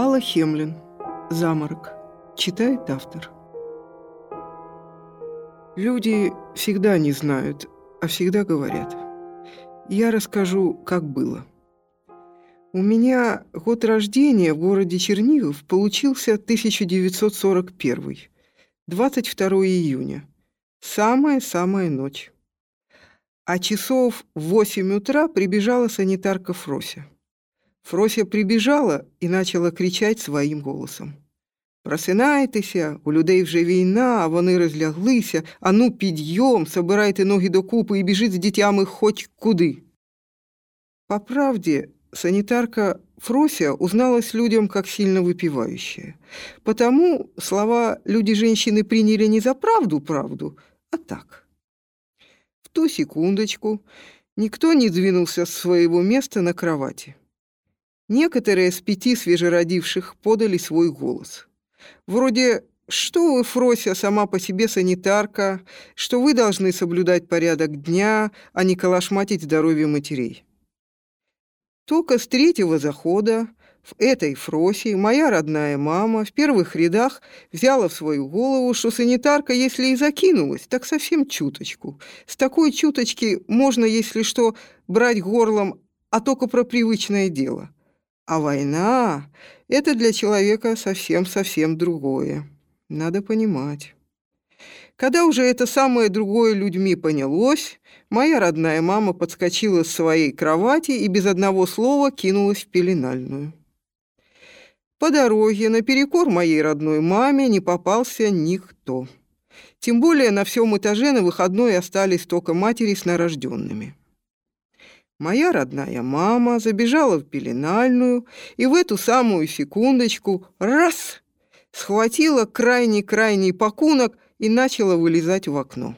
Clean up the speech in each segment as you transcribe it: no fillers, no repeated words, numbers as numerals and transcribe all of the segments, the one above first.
Алла Хемлин. «Заморок». Читает автор. Люди всегда не знают, а всегда говорят. Я расскажу, как было. У меня год рождения в городе Чернигов получился 1941, 22 июня. Самая-самая ночь. А часов в 8 утра прибежала санитарка Фрося. Фрося прибежала и начала кричать своїм голосом. «Просинайтеся, у людей вже війна, а вони розляглися, а ну підйом, собирайте ноги докупи і біжіть з дітями хоч куди». По правде, санитарка Фрося узналась людям как сильно выпивающая. Потому слова «люди-женщины» приняли не за правду, а так. В ту секундочку никто не двинулся с своего места на кровати. Некоторые с 5 свежеродивших подали свой голос. Вроде «Что вы, Фрося, сама по себе санитарка, что вы должны соблюдать порядок дня, а не калашматить здоровье матерей». Только с 3-го захода в этой Фросе моя родная мама в первых рядах взяла в свою голову, что санитарка, если и закинулась, так совсем чуточку. С такой чуточки можно, если что, брать горлом, а только про привычное дело. А война – это для человека совсем другое. Надо понимать. Когда уже это самое другое людьми понялось, моя родная мама подскочила с своей кровати и без одного слова кинулась в пеленальную. По дороге, наперекор моей родной маме, не попался никто. Тем более на всем этаже на выходной остались только матери с новорожденными. Моя родная мама забежала в пеленальную и в эту самую секундочку раз схватила крайний пакунок и начала вылезать в окно.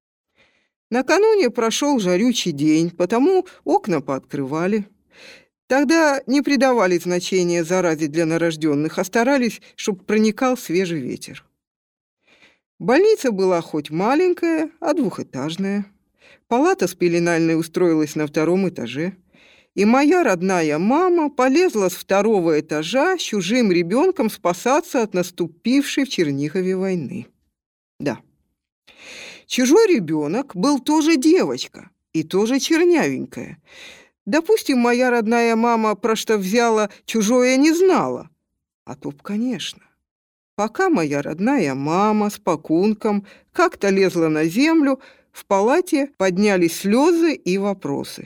Накануне прошел жарючий день, потому окна пооткрывали. Тогда не придавали значения заразе для новорожденных, а старались, чтобы проникал свежий ветер. Больница была хоть маленькая, а двухэтажная. Палата с пеленальной устроилась на 2-м этаже, и моя родная мама полезла с 2-го этажа с чужим ребенком спасаться от наступившей в Чернигове войны. Да, чужой ребенок был тоже девочка и тоже чернявенькая. Допустим, моя родная мама про что взяла чужое не знала, а то б, конечно. Пока моя родная мама с пакунком как-то лезла на землю, в палате поднялись слезы и вопросы.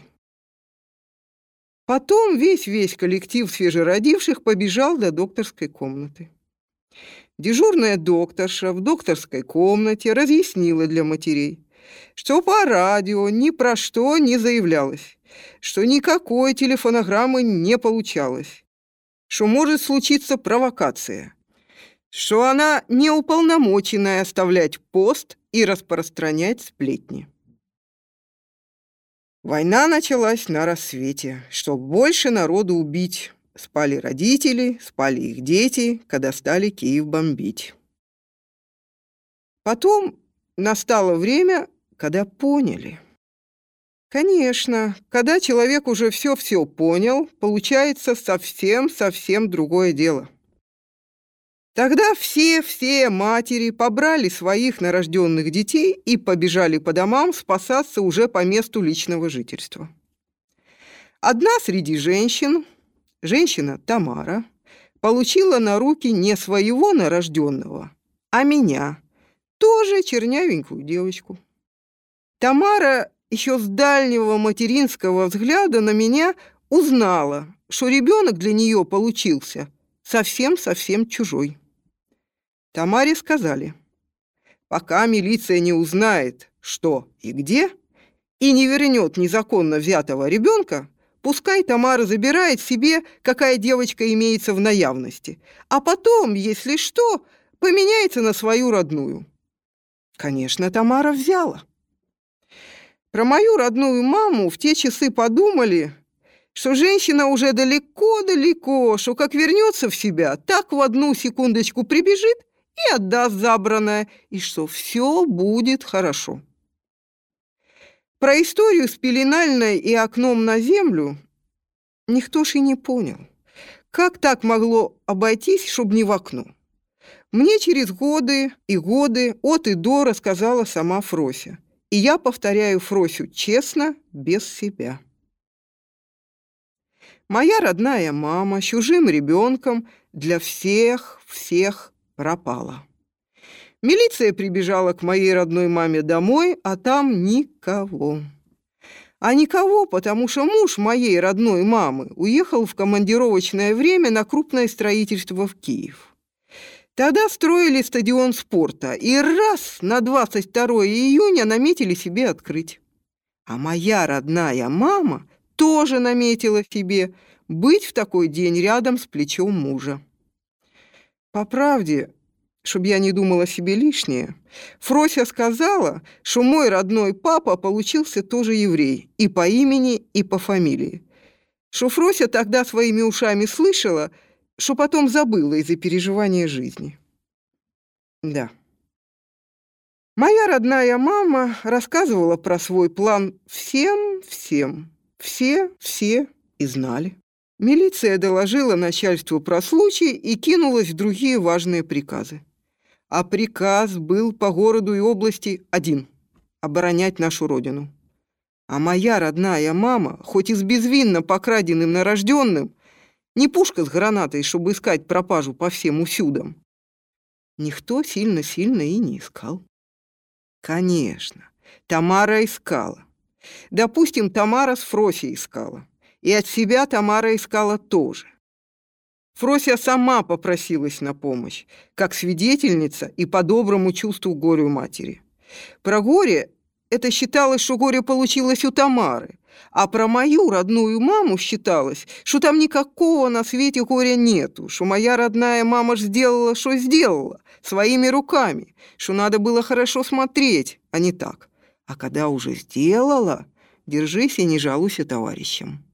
Потом весь коллектив свежеродивших побежал до докторской комнаты. Дежурная докторша в докторской комнате разъяснила для матерей, что по радио ни про что не заявлялось, что никакой телефонограммы не получалось, что может случиться провокация, что она не уполномоченная оставлять пост и распространять сплетни. Война началась на рассвете, чтоб больше народу убить. Спали родители, спали их дети, когда стали Киев бомбить. Потом настало время, когда поняли. Конечно, когда человек уже все понял, получается совсем другое дело. Тогда все матери побрали своих новорожденных детей и побежали по домам спасаться уже по месту личного жительства. Одна среди женщин, женщина Тамара, получила на руки не своего новорожденного, а меня, тоже чернявенькую девочку. Тамара еще с дальнего материнского взгляда на меня узнала, что ребенок для нее получился совсем чужой. Тамаре сказали, пока милиция не узнает, что и где, и не вернет незаконно взятого ребенка, пускай Тамара забирает себе, какая девочка имеется в наявности, а потом, если что, поменяется на свою родную. Конечно, Тамара взяла. Про мою родную маму в те часы подумали, что женщина уже далеко, что как вернется в себя, так в одну секундочку прибежит и отдаст забранное, и что все будет хорошо. Про историю с пеленальной и окном на землю никто ж и не понял. Как так могло обойтись, чтобы не в окно? Мне через годы и годы от и до рассказала сама Фрося. И я повторяю Фросю честно, без себя. Моя родная мама с чужим ребенком для всех пропала. Милиция прибежала к моей родной маме домой, а там никого. А никого, потому что муж моей родной мамы уехал в командировочное время на крупное строительство в Киев. Тогда строили стадион спорта, и раз на 22 июня наметили себе открыть. А моя родная мама тоже наметила себе быть в такой день рядом с плечом мужа. По правде, чтобы я не думала себе лишнее, Фрося сказала, что мой родной папа получился тоже еврей и по имени, и по фамилии. Что Фрося тогда своими ушами слышала, что потом забыла из-за переживания жизни. Да. Моя родная мама рассказывала про свой план всем, все и знали. Милиция доложила начальству про случай и кинулась в другие важные приказы. А приказ был по городу и области один – оборонять нашу родину. А моя родная мама, хоть и с безвинно покраденным норожденным, не пушка с гранатой, чтобы искать пропажу по всем усюдам. Никто сильно и не искал. Конечно, Тамара искала. Допустим, Тамара с Фросей искала. И от себя Тамара искала тоже. Фрося сама попросилась на помощь, как свидетельница и по доброму чувству горю матери. Про горе это считалось, что горе получилось у Тамары, а про мою родную маму считалось, что там никакого на свете горя нету, что моя родная мама ж сделала, что сделала, своими руками, что надо было хорошо смотреть, а не так. А когда уже сделала, держись и не жалуйся товарищам.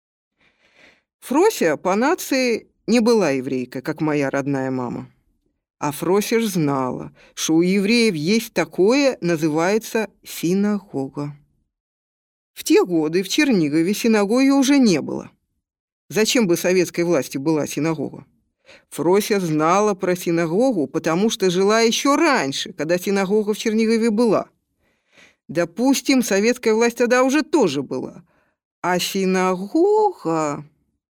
Фрося по нации не была еврейкой, как моя родная мама. А Фрося ж знала, что у евреев есть такое, называется синагога. В те годы в Чернигове синагоги уже не было. Зачем бы советской власти была синагога? Фрося знала про синагогу, потому что жила еще раньше, когда синагога в Чернигове была. Допустим, советская власть тогда уже тоже была. А синагога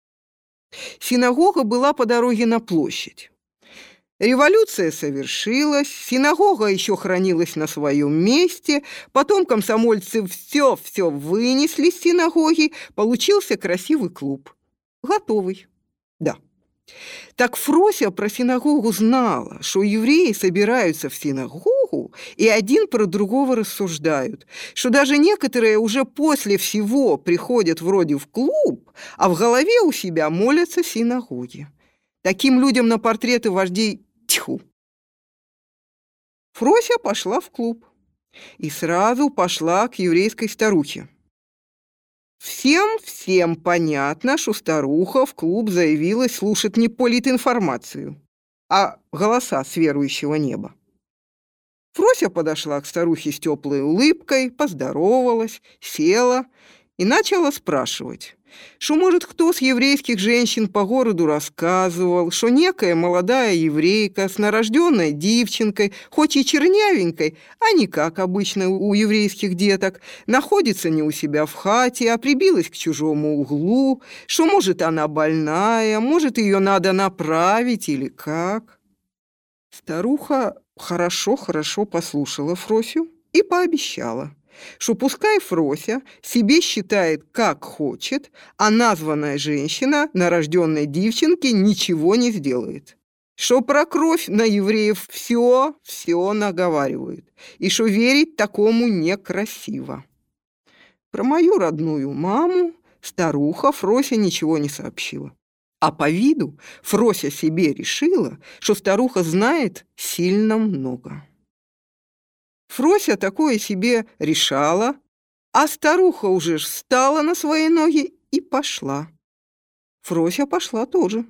была по дороге на площадь. Революция совершилась, синагога еще хранилась на своем месте, потом комсомольцы все вынесли с синагоги, получился красивый клуб. Готовый. Да. Так Фрося про синагогу знала, что евреи собираются в синагогу и один про другого рассуждают, что даже некоторые уже после всего приходят вроде в клуб, а в голове у себя молятся в синагоге. Таким людям на портреты вождей тьфу. Фрося пошла в клуб и сразу пошла к еврейской старухе. Всем понятно, что старуха в клуб заявилась слушать не политинформацию, а голоса с верующего неба. Фрося подошла к старухе с теплой улыбкой, поздоровалась, села и начала спрашивать, что, может, кто с еврейских женщин по городу рассказывал, что некая молодая еврейка с норожденной девчонкой, хоть и чернявенькой, а не как обычно у еврейских деток, находится не у себя в хате, а прибилась к чужому углу, что, может, она больная, может, ее надо направить или как. Старуха хорошо послушала Фросю и пообещала, что пускай Фрося себе считает, как хочет, а названная женщина норожденной девчонке ничего не сделает. Что про кровь на евреев все наговаривают, и что верить такому некрасиво. Про мою родную маму старуха Фрося ничего не сообщила. А по виду Фрося себе решила, что старуха знает сильно много. Фрося такое себе решала, а старуха уже ж встала на свои ноги и пошла. Фрося пошла тоже.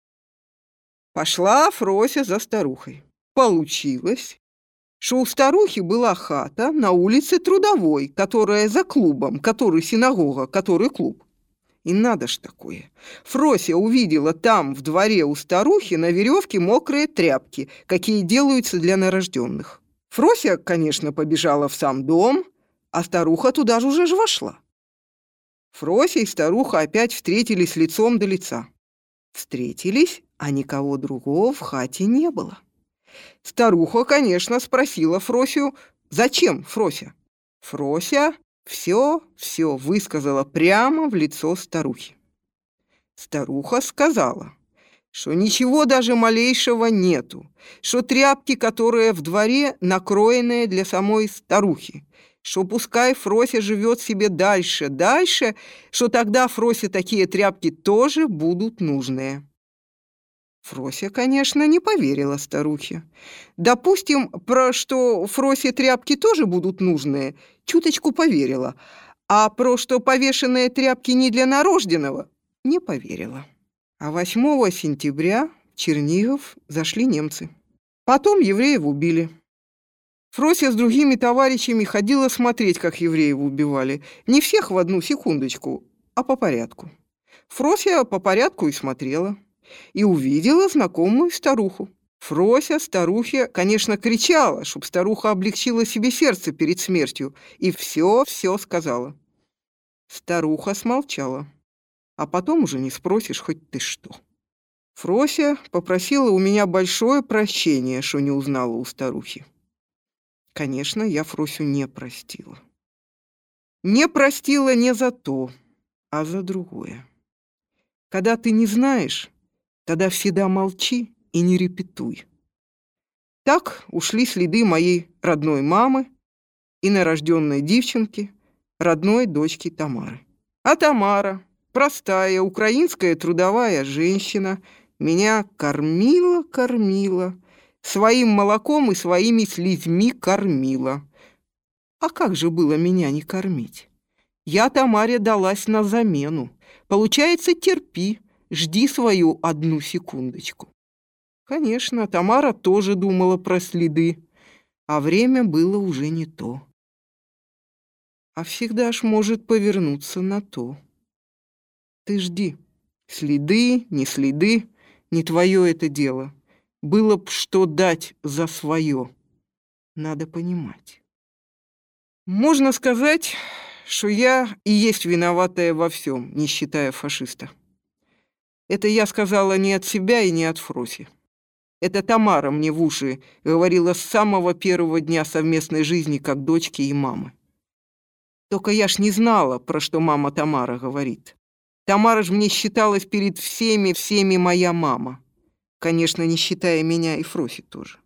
Пошла Фрося за старухой. Получилось, что у старухи была хата на улице Трудовой, которая за клубом, который синагога, который клуб. И надо ж такое. Фрося увидела там, в дворе у старухи, на веревке мокрые тряпки, какие делаются для новорожденных. Фрося, конечно, побежала в сам дом, а старуха туда же уже вошла. Фрося и старуха опять встретились лицом до лица. Встретились, а никого другого в хате не было. Старуха, конечно, спросила Фросю: «Зачем, Фрося?» Фрося все высказала прямо в лицо старухи. Старуха сказала, что ничего даже малейшего нету, что тряпки, которые в дворе, накроенные для самой старухи, что пускай Фрося живет себе дальше, что тогда Фросе такие тряпки тоже будут нужные. Фрося, конечно, не поверила старухе. Допустим, про что Фросе тряпки тоже будут нужные, чуточку поверила, а про что повешенные тряпки не для новорожденного, не поверила. А 8 сентября в Чернигов зашли немцы. Потом евреев убили. Фрося с другими товарищами ходила смотреть, как евреев убивали. Не всех в одну секундочку, а по порядку. Фрося по порядку и смотрела. И увидела знакомую старуху. Фрося старухе, конечно, кричала, чтоб старуха облегчила себе сердце перед смертью, и все сказала. Старуха смолчала. А потом уже не спросишь хоть ты что. Фрося попросила у меня большое прощение, что не узнала у старухи. Конечно, я Фросю не простила. Не простила не за то, а за другое. Когда ты не знаешь, тогда всегда молчи и не репетуй. Так ушли следы моей родной мамы и нерожденной девчонки, родной дочки Тамары. А Тамара, простая украинская трудовая женщина, меня кормила, своим молоком и своими слезьми кормила. А как же было меня не кормить? Я Тамаре далась на замену. Получается, терпи. Жди свою 1 секундочку. Конечно, Тамара тоже думала про следы, а время было уже не то. А всегда ж может повернуться на то. Ты жди. Следы, не твое это дело. Было б что дать за свое. Надо понимать. Можно сказать, что я и есть виноватая во всем, не считая фашиста. Это я сказала не от себя и не от Фроси. Это Тамара мне в уши говорила с самого первого дня совместной жизни как дочки и мамы. Только я ж не знала, про что мама Тамара говорит. Тамара ж мне считалась перед всеми моя мама. Конечно, не считая меня и Фроси тоже.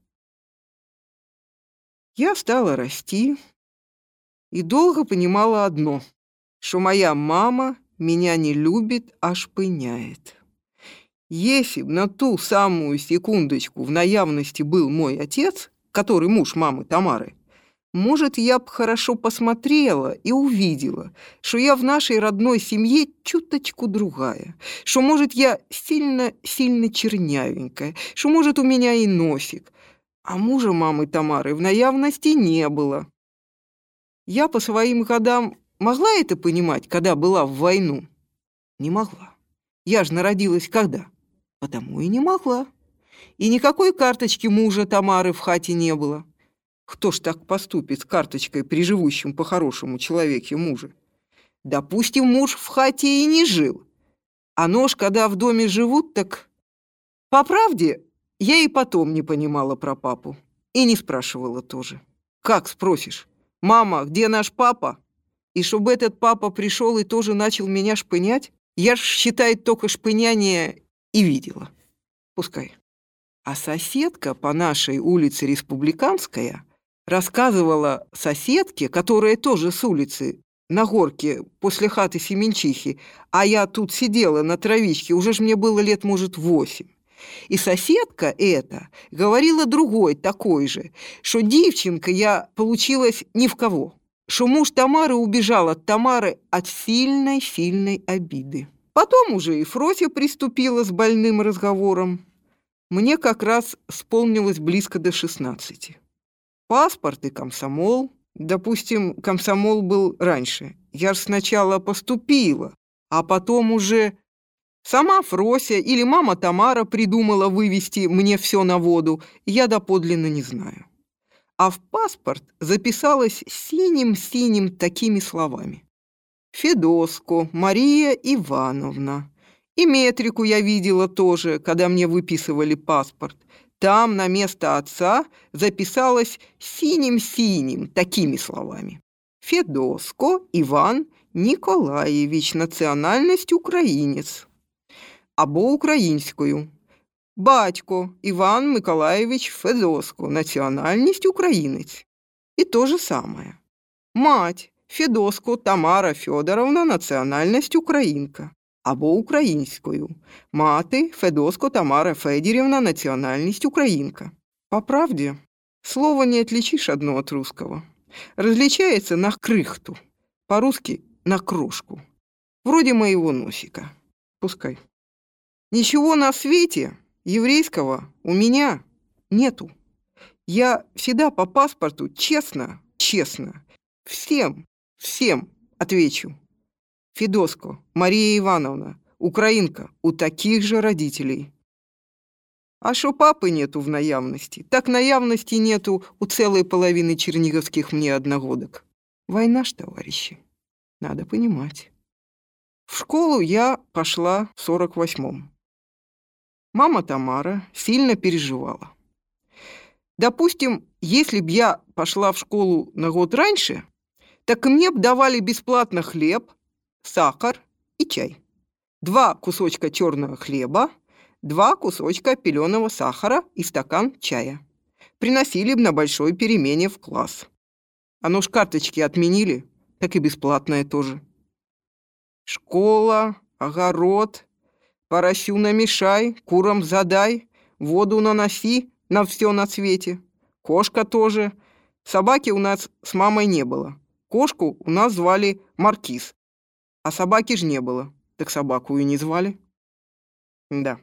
Я стала расти и долго понимала одно, что моя мама меня не любит, а шпыняет. Если б на ту самую секундочку в наявности был мой отец, который муж мамы Тамары, может, я б хорошо посмотрела и увидела, что я в нашей родной семье чуточку другая, что, может, я сильно чернявенькая, что, может, у меня и носик, а мужа мамы Тамары в наявности не было. Я по своим годам могла это понимать, когда была в войну? Не могла. Я же народилась когда? Потому и не могла. И никакой карточки мужа Тамары в хате не было. Кто ж так поступит с карточкой при живущем по-хорошему человеке муже? Допустим, муж в хате и не жил. А нож, когда в доме живут, так... По правде, я и потом не понимала про папу. И не спрашивала тоже. Как спросишь? «Мама, где наш папа?» И чтобы этот папа пришел и тоже начал меня шпынять, я ж, считай, только шпыняние и видела. Пускай. А соседка по нашей улице Республиканская рассказывала соседке, которая тоже с улицы, на горке, после хаты Семенчихи, а я тут сидела на травичке, уже ж мне было лет, может, 8. И соседка эта говорила другой, такой же, что девчонка я получилась ни в кого, что муж Тамары убежал от Тамары от сильной обиды. Потом уже и Фрося приступила с больным разговором. Мне как раз исполнилось близко до 16. Паспорт и комсомол. Допустим, комсомол был раньше. Я ж сначала поступила, А потом уже сама Фрося или мама Тамара придумала вывести мне все на воду, я доподлинно не знаю. А в паспорт записалась синим-синим такими словами: Федоско Мария Ивановна. И метрику я видела тоже, когда мне выписывали паспорт. Там на место отца записалось синим-синим такими словами: Федоско Иван Николаевич, национальность украинец. Або українською: батько Иван Миколаевич Федоско, национальность украинец. И то же самое. Мать Федоско Тамара Федоровна, национальность українка. Або українською: мати Федоско Тамара Федорівна, национальность украинка. По правде, слово не отличишь одно от русского. Различается на крыхту, по-русски на крошку. Вроде моего носика. Пускай. Ничего на свете еврейского у меня нету. Я всегда по паспорту честно всем отвечу: Федоско Мария Ивановна, украинка, у таких же родителей. А что папы нету в наявности, так наявности нету у целой половины черниговских мне одногодок. Война ж, товарищи, надо понимать. В школу я пошла в 48-м. Мама Тамара сильно переживала. Допустим, если б я пошла в школу на год раньше, так мне б давали бесплатно хлеб, сахар и чай. 2 кусочка черного хлеба, 2 кусочка пеленого сахара и стакан чая. Приносили б на большой перемене в класс. Оно ж карточки отменили, так и бесплатное тоже. Школа, огород, поросю намешай, курам задай, воду наноси на все на свете. Кошка тоже. Собаки у нас с мамой не было. Кошку у нас звали Маркиз. А собаки ж не было, так собаку и не звали. Да.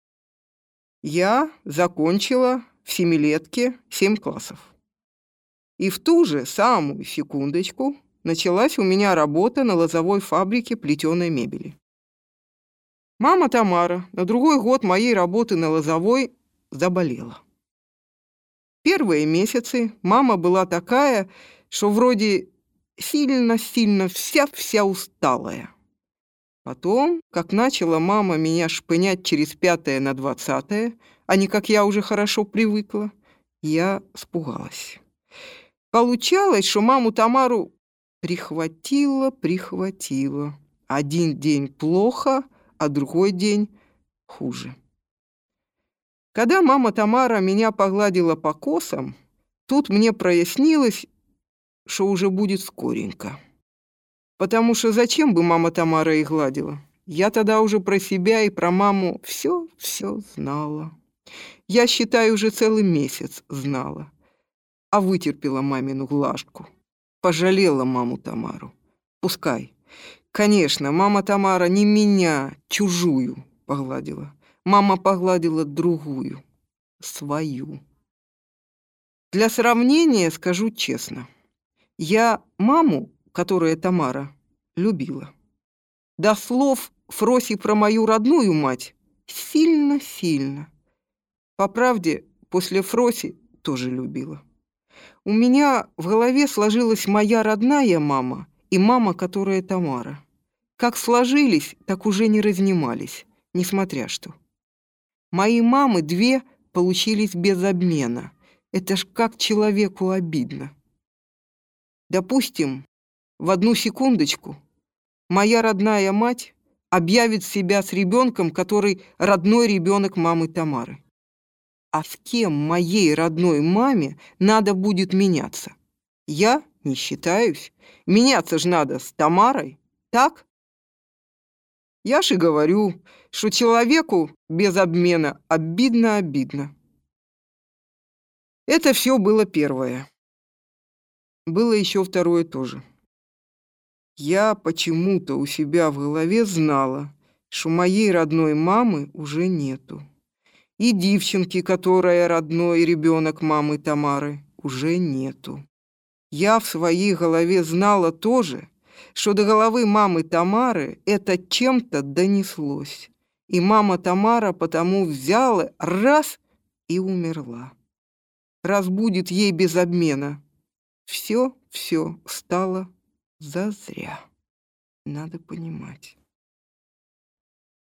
Я закончила в 7-летке 7 классов. И в ту же самую секундочку началась у меня работа на лозовой фабрике плетеной мебели. Мама Тамара на другой год моей работы на лозовой заболела. Первые месяцы мама была такая, что вроде сильно-сильно вся усталая. Потом, как начала мама меня шпынять через 5 на 20, а не как я уже хорошо привыкла, я испугалась. Получалось, что маму Тамару прихватило. Один день плохо, а другой день хуже. Когда мама Тамара меня погладила по косам, тут мне прояснилось, что уже будет скоренько. Потому что зачем бы мама Тамара их гладила? Я тогда уже про себя и про маму все знала. Я, считаю, уже целый месяц знала. А вытерпела мамину глажку. Пожалела маму Тамару. Пускай. Конечно, мама Тамара не меня, чужую, погладила. Мама погладила другую, свою. Для сравнения скажу честно. Я маму, которая Тамара, любила. До слов Фроси про мою родную мать сильно. По правде, после Фроси тоже любила. У меня в голове сложилась моя родная мама и мама, которая Тамара. Как сложились, так уже не разнимались, несмотря что. Мои мамы 2 получились без обмена. Это ж как человеку обидно. Допустим, в одну секундочку моя родная мать объявит себя с ребенком, который родной ребенок мамы Тамары. А с кем моей родной маме надо будет меняться? Я не считаюсь. Меняться ж надо с Тамарой, так? Я же говорю, что человеку без обмена обидно. Это все было первое. Было еще второе тоже. Я почему-то у себя в голове знала, что моей родной мамы уже нету. И девчонки, которая родной ребенок мамы Тамары, уже нету. Я в своей голове знала тоже, что до головы мамы Тамары это чем-то донеслось. И мама Тамара потому взяла раз и умерла. Разбудит ей без обмена. Все стало зазря. Надо понимать.